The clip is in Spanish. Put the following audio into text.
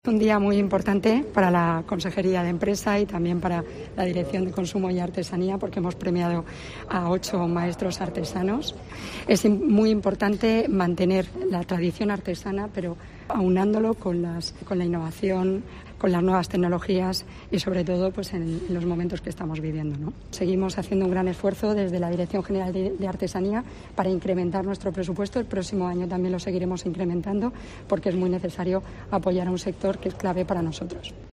Un día muy importante para la Consejería de Empresa y también para la Dirección de Consumo y Artesanía, porque hemos premiado a 8 maestros artesanos. Es muy importante mantener la tradición artesana, pero aunándolo con la innovación, con las nuevas tecnologías y sobre todo pues en los momentos que estamos viviendo, ¿no? Seguimos haciendo un gran esfuerzo desde la Dirección General de Artesanía para incrementar nuestro presupuesto. El próximo año también lo seguiremos incrementando porque es muy necesario apoyar a un sector que es clave para nosotros.